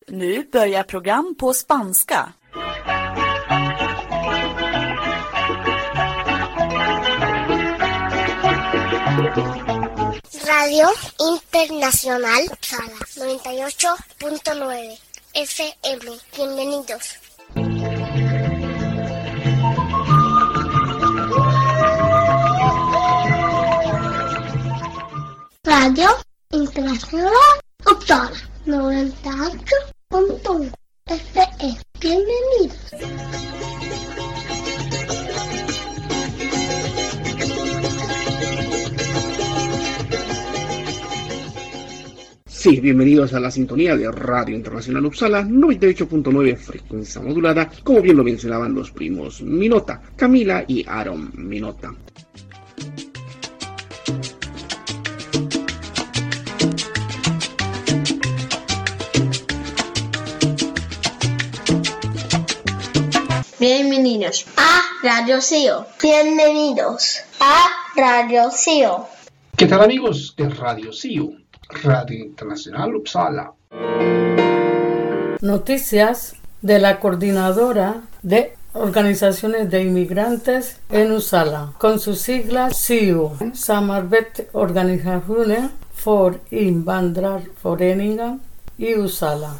Nu börjar program på spanska. Radio Internacional Uppsala 98.9 FM. Bienvenidos. Radio Internacional Uppsala 98.1 FM. Bienvenidos. Sí, bienvenidos a la sintonía de Radio Internacional Uppsala 98.9 frecuencia modulada, como bien lo mencionaban los primos Minota, Camila y Aaron Minota. Bienvenidos a Radio CEO. Bienvenidos a Radio CEO. ¿Qué tal, amigos de Radio CEO? Radio Internacional Uppsala. Noticias de la Coordinadora de Organizaciones de Inmigrantes en Uppsala, con sus siglas SIO, Samarbetsorganisationen för invandrarföreningar i Uppsala.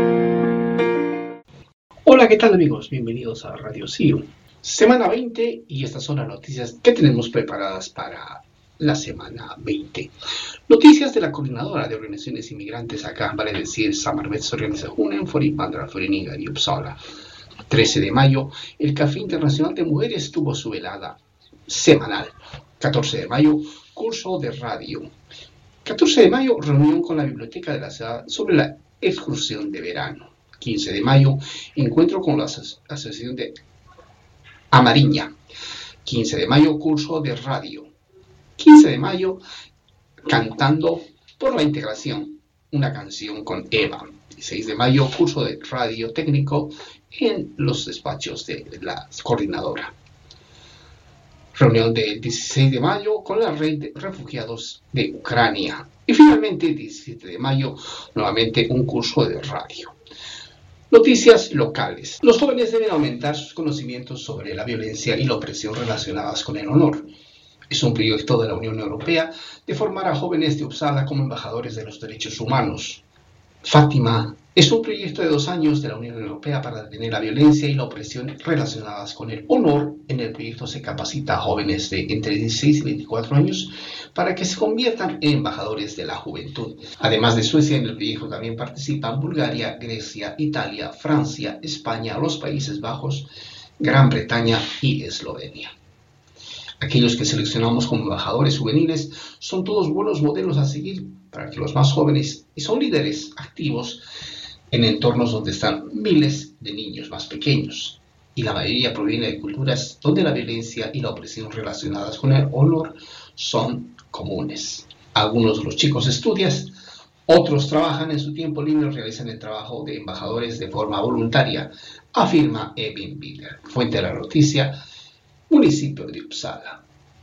Hola, ¿qué tal, amigos? Bienvenidos a Radio CEO. Semana 20, y estas son las noticias que tenemos preparadas para la semana 20. Noticias de la Coordinadora de Organizaciones Inmigrantes, acá vale decir Samarbetsorganisationen för invandrarföreningar i Uppsala. 13 de mayo, el Café Internacional de Mujeres tuvo su velada semanal. 14 de mayo, curso de radio. 14 de mayo, reunión con la Biblioteca de la Ciudad sobre la excursión de verano. 15 de mayo, encuentro con la Asociación de Amariña. 15 de mayo, curso de radio. 15 de mayo, Cantando por la Integración, una canción con Eva. 16 de mayo, curso de radio técnico en los despachos de la coordinadora. Reunión del 16 de mayo con la red de refugiados de Ucrania. Y finalmente, 17 de mayo, nuevamente un curso de radio. Noticias locales. Los jóvenes deben aumentar sus conocimientos sobre la violencia y la opresión relacionadas con el honor. Es un proyecto de la Unión Europea de formar a jóvenes de Uppsala como embajadores de los derechos humanos. Fátima es un proyecto de 2 años de la Unión Europea para detener la violencia y la opresión relacionadas con el honor. En el proyecto se capacita a jóvenes de entre 16 y 24 años para que se conviertan en embajadores de la juventud. Además de Suecia, en el proyecto también participan Bulgaria, Grecia, Italia, Francia, España, los Países Bajos, Gran Bretaña y Eslovenia. Aquellos que seleccionamos como embajadores juveniles son todos buenos modelos a seguir para que los más jóvenes y son líderes activos en entornos donde están miles de niños más pequeños, y la mayoría proviene de culturas donde la violencia y la opresión relacionadas con el honor son comunes. Algunos de los chicos estudian, otros trabajan en su tiempo libre, realizan el trabajo de embajadores de forma voluntaria, afirma Evin Biller. Fuente de la noticia, municipio de Uppsala.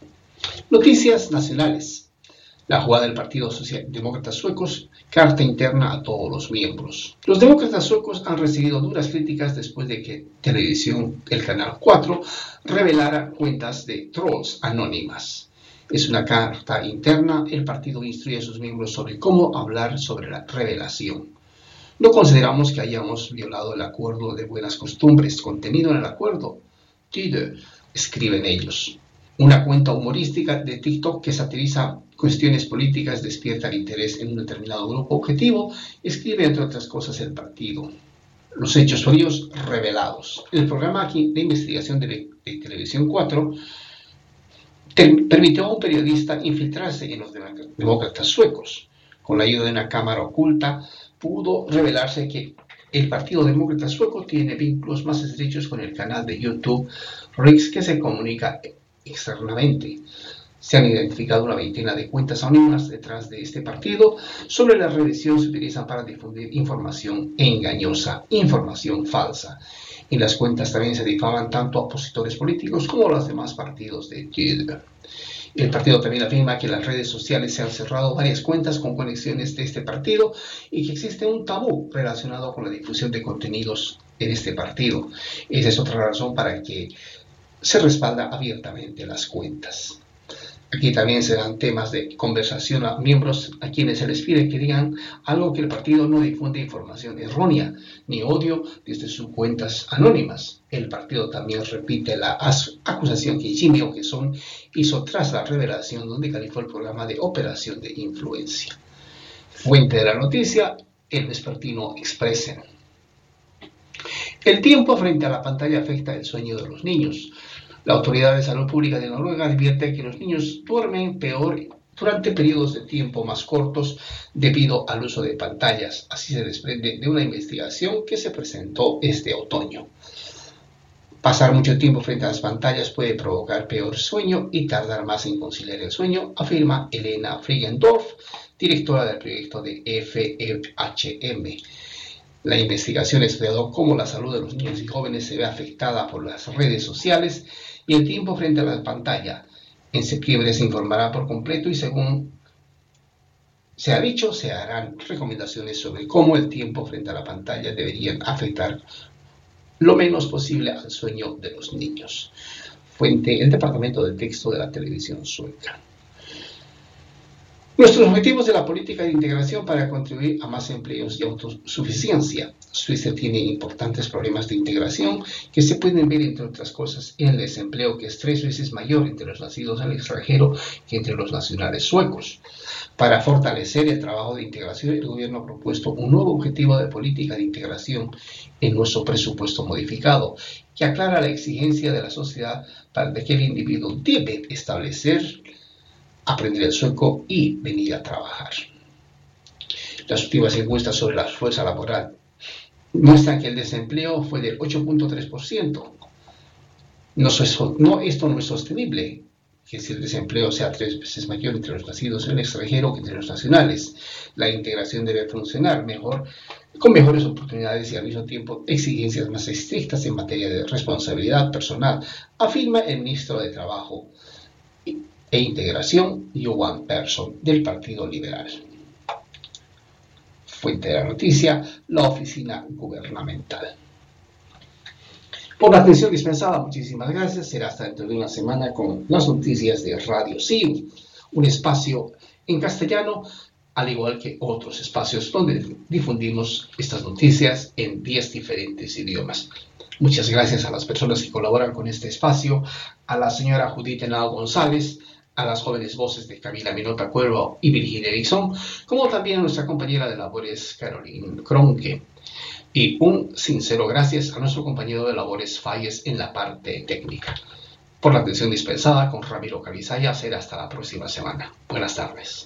Noticias nacionales. La jugada del Partido Socialdemócrata Suecos, carta interna a todos los miembros. Los demócratas suecos han recibido duras críticas después de que televisión, el Canal 4, revelara cuentas de trolls anónimas. Es una carta interna. El partido instruye a sus miembros sobre cómo hablar sobre la revelación. No consideramos que hayamos violado el acuerdo de buenas costumbres contenido en el acuerdo. Tide, escriben ellos. Una cuenta humorística de TikTok que satiriza cuestiones políticas despierta el interés en un determinado grupo objetivo, escribe entre otras cosas el partido. Los hechos fríos revelados. El programa de investigación de Televisión 4 permitió a un periodista infiltrarse en los demócratas suecos. Con la ayuda de una cámara oculta, pudo revelarse que el Partido Demócrata Sueco tiene vínculos más estrechos con el canal de YouTube Riks, que se comunica externamente. Se han identificado una veintena de cuentas anónimas detrás de este partido. Sobre la revisión se utilizan para difundir información engañosa, información falsa. En las cuentas también se difaman tanto a opositores políticos como a los demás partidos de Twitter. El partido también afirma que en las redes sociales se han cerrado varias cuentas con conexiones de este partido y que existe un tabú relacionado con la difusión de contenidos en este partido. Esa es otra razón para que se respalda abiertamente las cuentas. Aquí también se dan temas de conversación a miembros a quienes se les pide que digan algo que el partido no difunde información errónea ni odio desde sus cuentas anónimas. El partido también repite la acusación que Jimmy Åkesson hizo tras la revelación donde calificó el programa de operación de influencia. Fuente de la noticia, el vespertino Expressen. El tiempo frente a la pantalla afecta el sueño de los niños. La Autoridad de Salud Pública de Noruega advierte que los niños duermen peor durante periodos de tiempo más cortos debido al uso de pantallas. Así se desprende de una investigación que se presentó este otoño. Pasar mucho tiempo frente a las pantallas puede provocar peor sueño y tardar más en conciliar el sueño, afirma Elena Frigendorf, directora del proyecto de FEHM. La investigación estudió cómo la salud de los niños y jóvenes se ve afectada por las redes sociales y el tiempo frente a la pantalla. En septiembre se informará por completo y según se ha dicho, se harán recomendaciones sobre cómo el tiempo frente a la pantalla deberían afectar lo menos posible al sueño de los niños. Fuente: el Departamento de Texto de la Televisión Sueca. Nuestros objetivos de la política de integración para contribuir a más empleos y autosuficiencia. Suiza tiene importantes problemas de integración que se pueden ver, entre otras cosas, en el desempleo, que es 3 veces mayor entre los nacidos en el extranjero que entre los nacionales suecos. Para fortalecer el trabajo de integración, el gobierno ha propuesto un nuevo objetivo de política de integración en nuestro presupuesto modificado, que aclara la exigencia de la sociedad para que el individuo debe aprender el sueco y venir a trabajar. Las últimas encuestas sobre la fuerza laboral muestran que el desempleo fue del 8.3%. Esto no es sostenible, que si el desempleo sea 3 veces mayor entre los nacidos en el extranjero que entre los nacionales. La integración debe funcionar mejor, con mejores oportunidades y al mismo tiempo exigencias más estrictas en materia de responsabilidad personal, afirma el ministro de Trabajo e Integración, Johan Persson, del Partido Liberal. Fuente de la noticia, la oficina gubernamental. Por la atención dispensada, muchísimas gracias. Será hasta dentro de una semana con las noticias de Radio SIU, un espacio en castellano, al igual que otros espacios donde difundimos estas noticias en 10 diferentes idiomas. Muchas gracias a las personas que colaboran con este espacio, a la señora Judith Henao González, a las jóvenes voces de Camila Minota Cuervo y Virginia Erickson, como también a nuestra compañera de labores Caroline Cronke. Y un sincero gracias a nuestro compañero de labores Falles en la parte técnica. Por la atención dispensada con Ramiro Cavizaya, será hasta la próxima semana. Buenas tardes.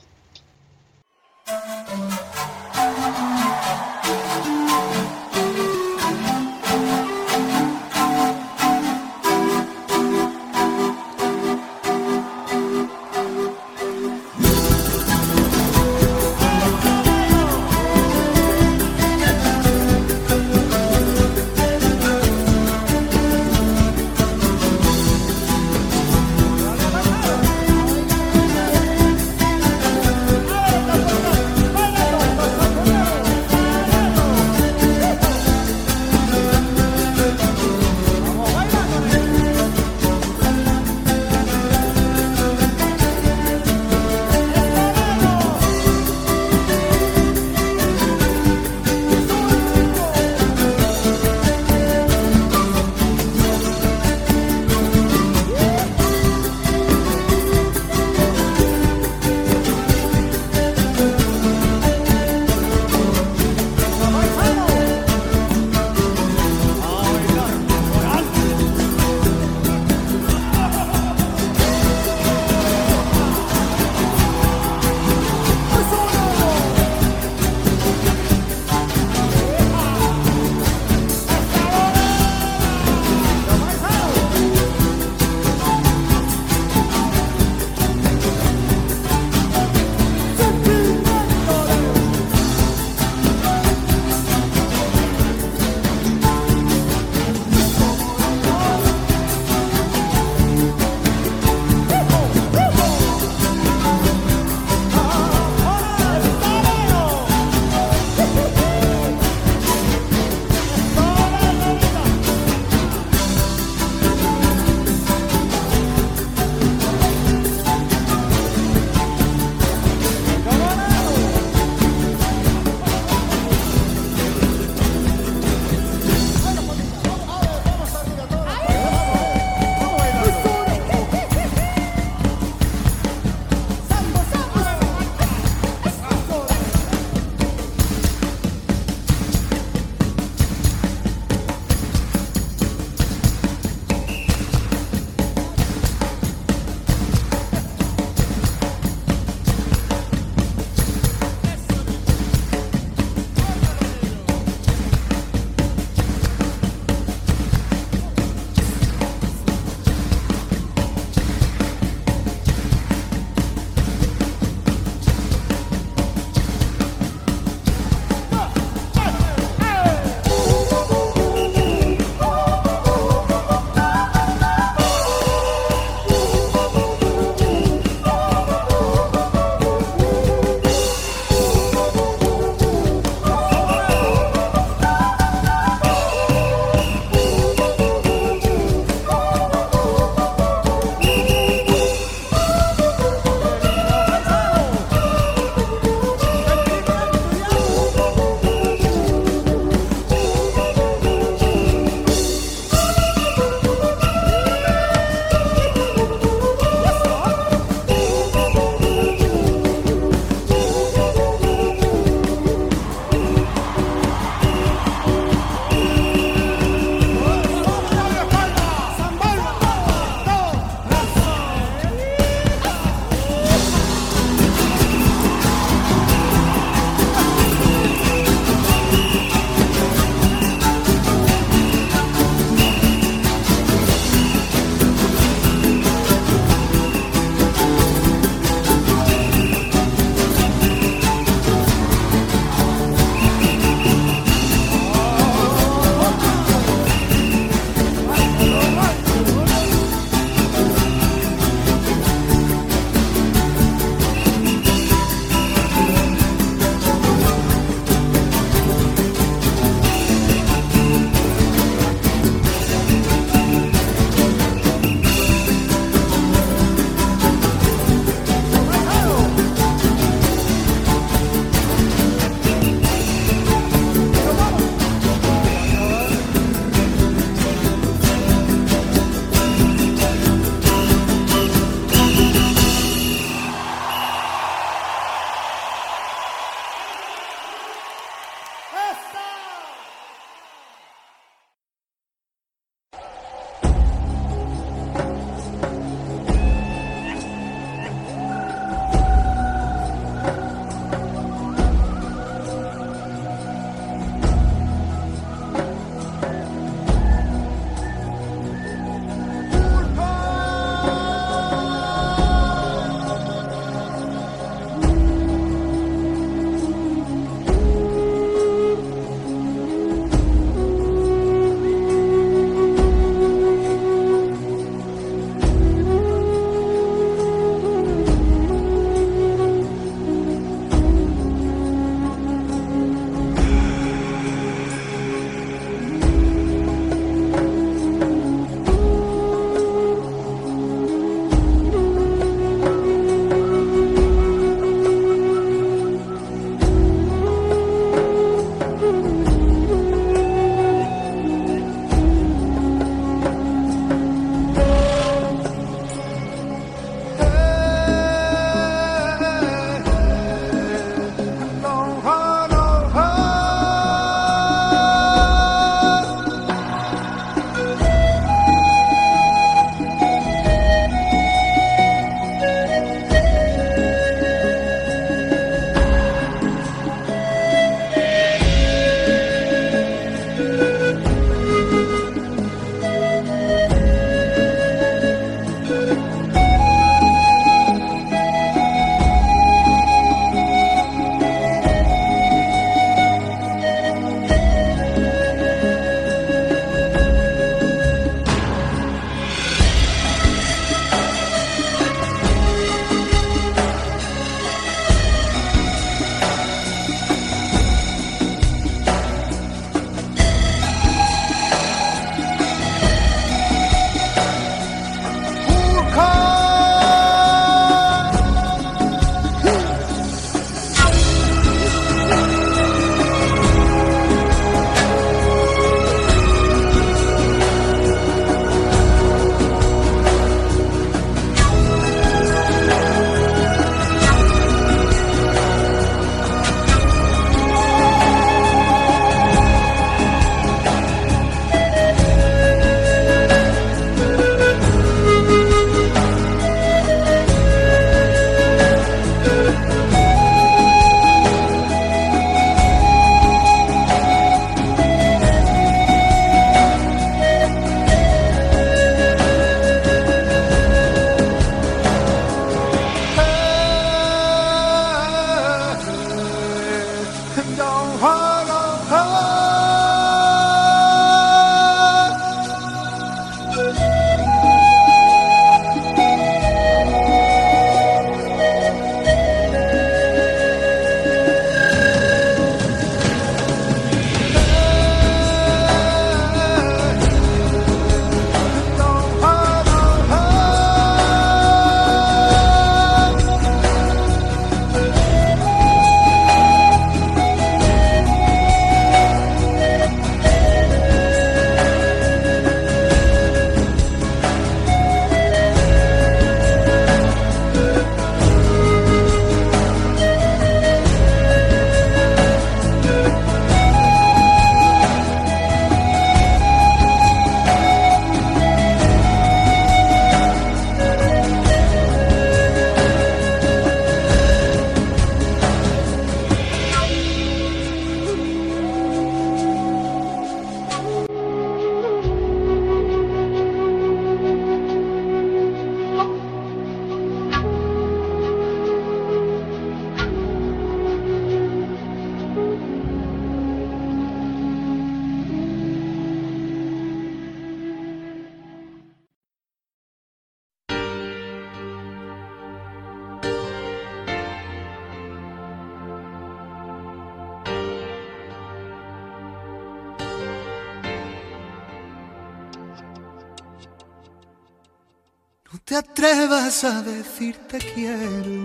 No te atrevas a decir te quiero.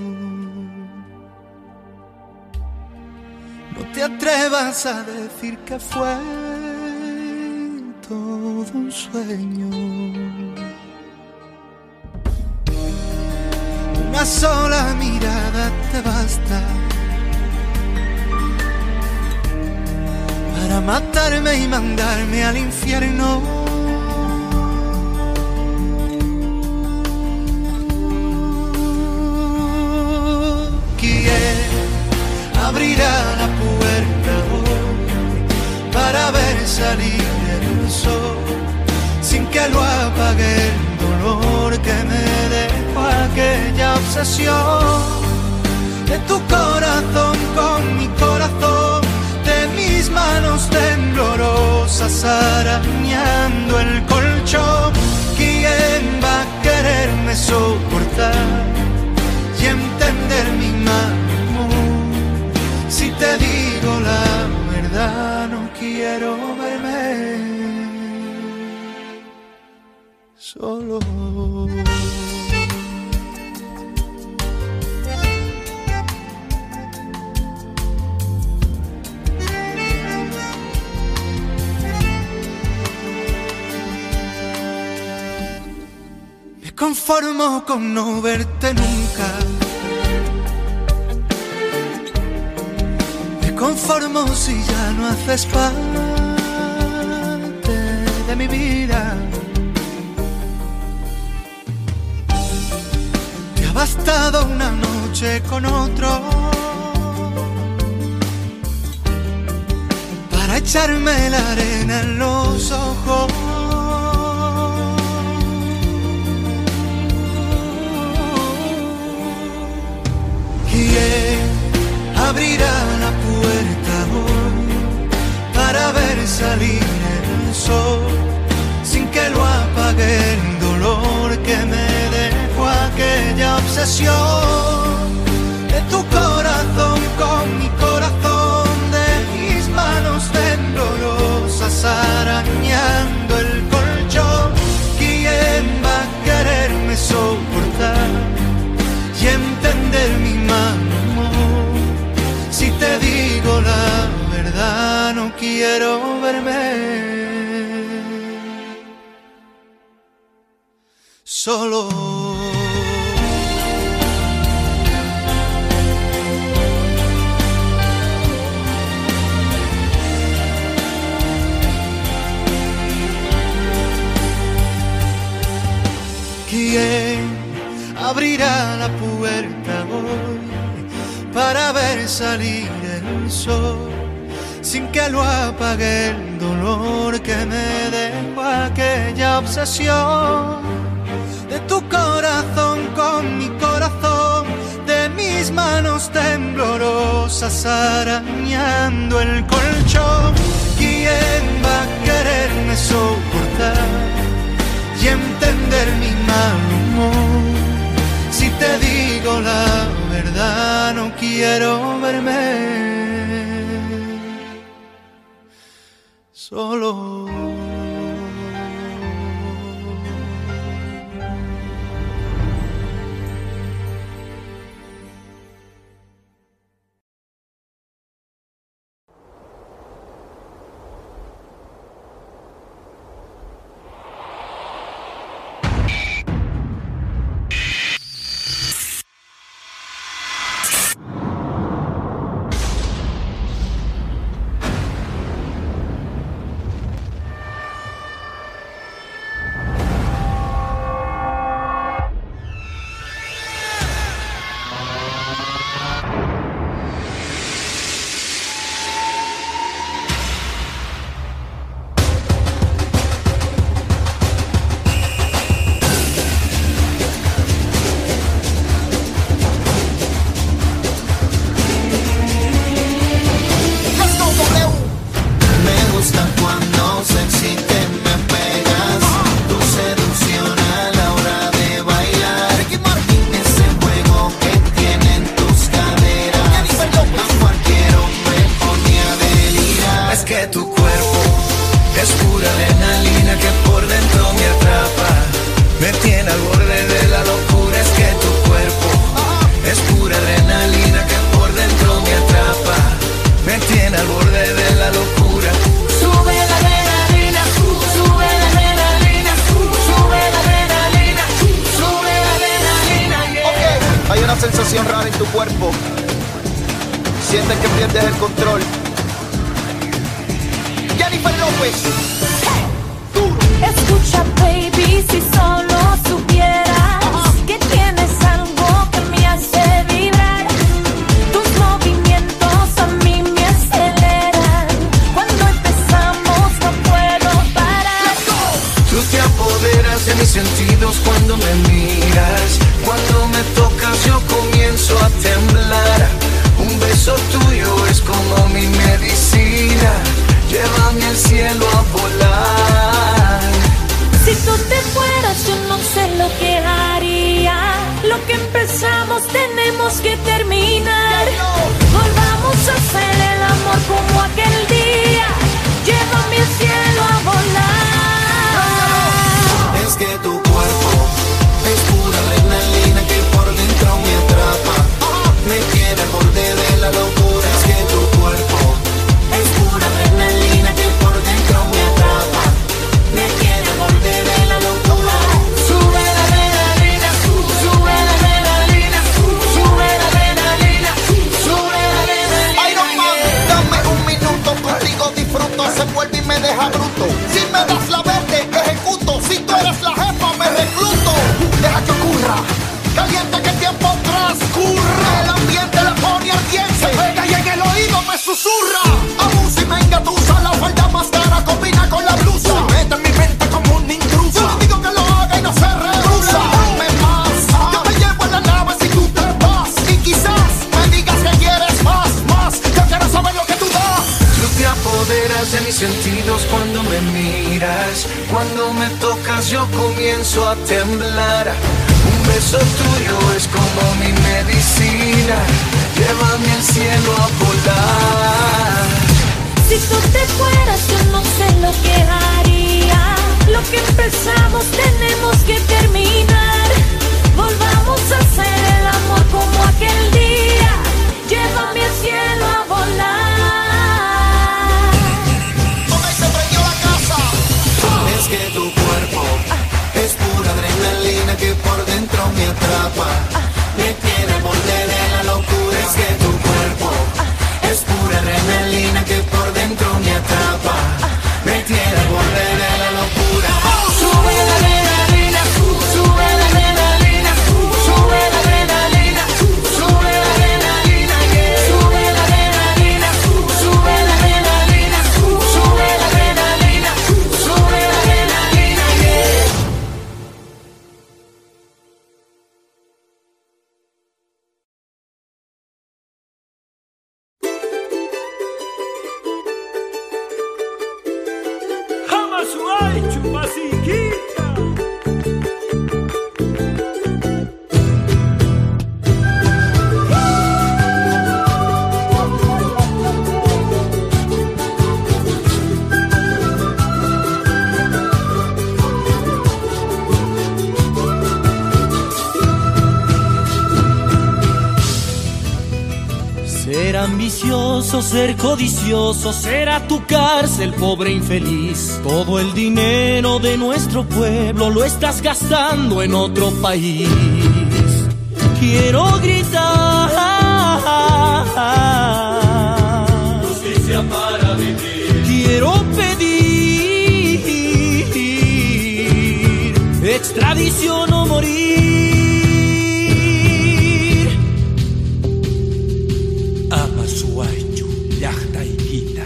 No te atrevas a decir que fue todo un sueño. Una sola mirada te basta para matarme y mandarme al infierno. ¿Quién abrirá la puerta hoy para ver salir el sol sin que lo apague el dolor que me dejó aquella obsesión de tu corazón con mi corazón, de mis manos temblorosas arañando el colchón? ¿Quién va a quererme soportar y entender mi mal humor? Si te digo la verdad, no quiero verme solo. Me conformo con no verte nunca. Me conformo si ya no haces parte de mi vida. Te ha bastado una noche con otro para echarme la arena en los ojos. ¿Quién abrirá la puerta hoy para ver salir el sol sin que lo apague el dolor que me dejó aquella obsesión de tu corazón con mi corazón, de mis manos temblorosas arañando el colchón? ¿Quién va a quererme soportar y entender mi mal humor? Si te digo la verdad, no quiero verme solo. ¿Quién abrirá la puerta hoy para ver salir el sol sin que lo apague el dolor que me dejó aquella obsesión de tu corazón con mi corazón, de mis manos temblorosas arañando el colchón? ¿Quién va a quererme soportar y entender mi mal humor? Si te digo la verdad, no quiero verme solo. Es pura adrenalina que por dentro me atrapa, me tiene al borde de control. Jennifer López. Escucha, baby, si solo supieras que tienes algo que me hace vibrar. Tus movimientos a mí me aceleran. Cuando empezamos no puedo parar. Tú te apoderas de mis sentidos cuando me miras. Cuando me tocas yo comienzo a temblar. Un beso tuyo es como mi medicina. Llévame al cielo a volar. Si tú te fueras yo no sé lo que haría. Lo que empezamos tenemos que terminar. Volvamos a hacer el amor como aquel día. Llévame al cielo a volar. Es que tu cuerpo es pura adrenalina que por dentro me atrapa. Me tiene al borde de la locura. Es que tu cuerpo es pura adrenalina que por dentro me atrapa. Me tiene al borde de la locura. Sube la adrenalina, sube la adrenalina, sube la adrenalina, sube la adrenalina. Iron Man, dame un minuto contigo, disfruto. Se vuelve y me deja bruto. Si me das la verde, ejecuto. Si tú eres la jefa, me recluto. Deja que ocurra, caliente que el tiempo transcurra. El ambiente la pone ardiente. Se pega y en el oído me susurra. Abusa y me engatusa. La falda más cara combina con la blusa. Se mete en mi mente como un intruso. Yo digo que lo haga y no se rehúsa. Dame más, yo te llevo en la nave si tú te vas. Y quizás me digas que quieres más. Yo quiero saber lo que tú das. Tú te apoderas de mis sentidos cuando me miras. Cuando me tocas yo comienzo a temblar. Un beso tuyo es como mi medicina. Llévame al cielo a volar. Si tú te fueras yo no sé lo que haría. Lo que empezamos tenemos que terminar. Volvamos a hacer el amor como aquel día. Llévame al cielo a volar. Toda y se prendió la casa. Es que tu cuerpo es pura adrenalina que por dentro me atrapa. Me tiene al borde de la locura. Es que tu cuerpo es pura adrenalina que por dentro me atrapa. Me tiene al borde de la locura. Sube la adrenalina, sube la adrenalina, sube la adrenalina, sube la adrenalina, sube la adrenalina, sube la adrenalina, sube la adrenalina, sube la adrenalina, Ser ambicioso, ser codicioso, será tu cárcel, pobre infeliz. Todo el dinero de nuestro pueblo lo estás gastando en otro país. Quiero gritar justicia para vivir. Quiero pedir extradición o morir. Amasuachu, llajta y quita.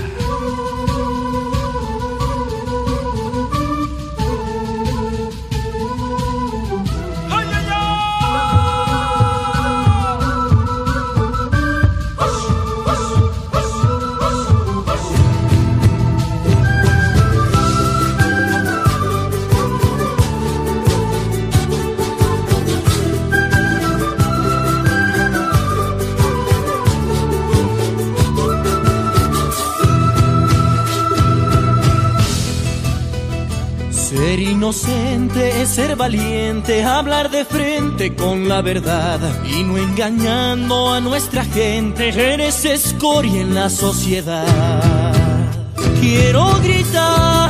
Ser inocente es ser valiente, hablar de frente con la verdad y no engañando a nuestra gente. Eres escoria en la sociedad. Quiero gritar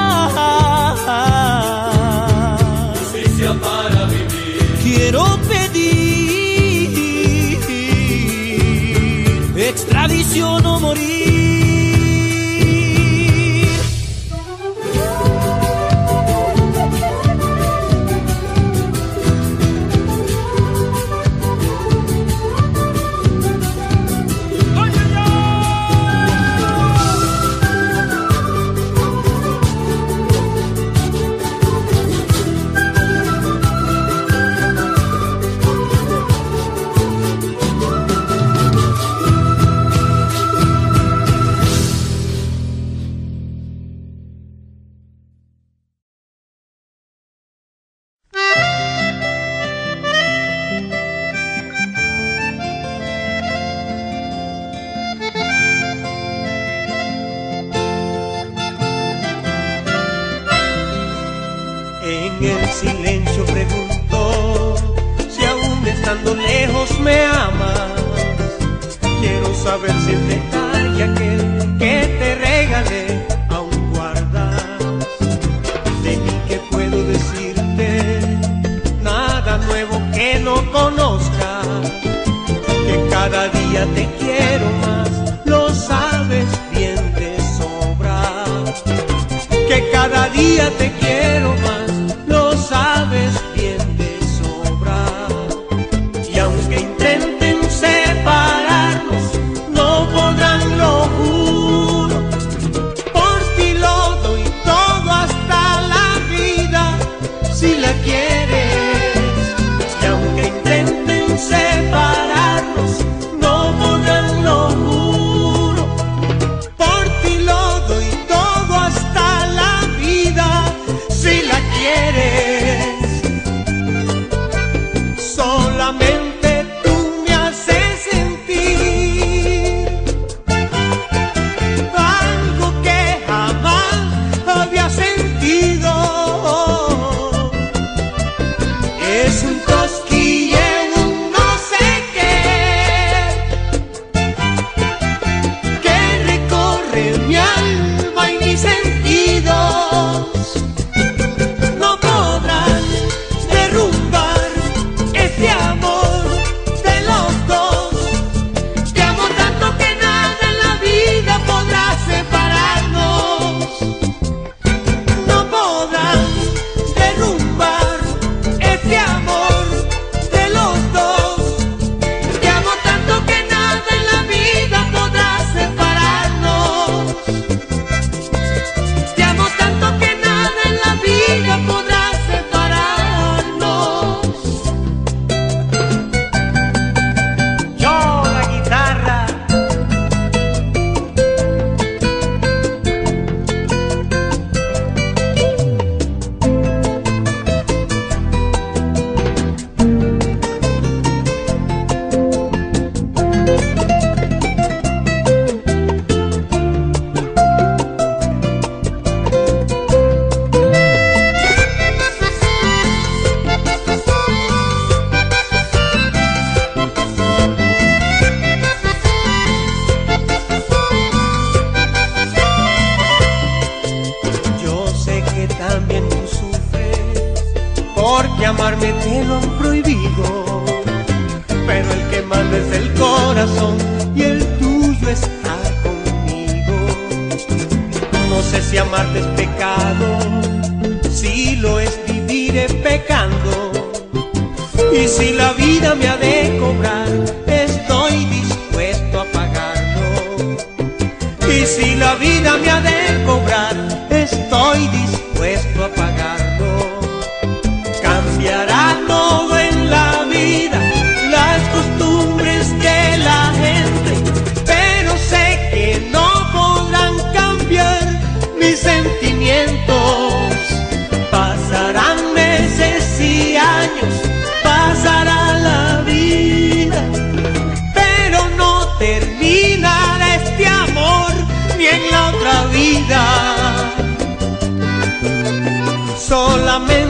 justicia para vivir. Quiero pedir extradición o morir. En el silencio pregunto si aún estando lejos me amas. Quiero saber si el detalle aquel que te regalé aún guardas. De mí que puedo decirte, nada nuevo que no conozca. Que cada día te quiero más, lo sabes bien de sobra. Que cada día te quiero más, lo sabes bien de sobra. Y aunque intenten separarnos, no podrán, lo juro. Por ti lo doy todo hasta la vida, si la quieres. Y aunque intenten separarnos, no podrán, lo juro. Por ti lo doy todo hasta la vida, si la quieres. Solamente tú me haces sentir algo que jamás había sentido. Es un cosquilleo, un no sé qué, que recorre mi alma y mis sentidos. No podrán derrumbar este amor de los dos. Te amo tanto que nada en la vida podrá separarnos. No podrán derrumbar este amor de los dos. Te amo tanto que nada en la vida podrá separarnos. Te amo tanto que nada en la vida podrá separarnos. Yo, la guitarra. Yo sé que también tú sufres, porque amarme te lo han prohibido. Pero el que manda es el corazón y el tuyo está conmigo. No sé si amarte es pecado, si lo es viviré pecando. Y si la vida me ha de cobrar, estoy dispuesto a pagarlo. Y si la vida me ha de cobrar, estoy dispuesto a pagarlo. Cambiará todo en la vida, las costumbres de la gente, pero sé que no podrán cambiar mis sentimientos. Pasarán meses y años, pasará la vida, pero no terminará este amor ni en la otra vida. Solamente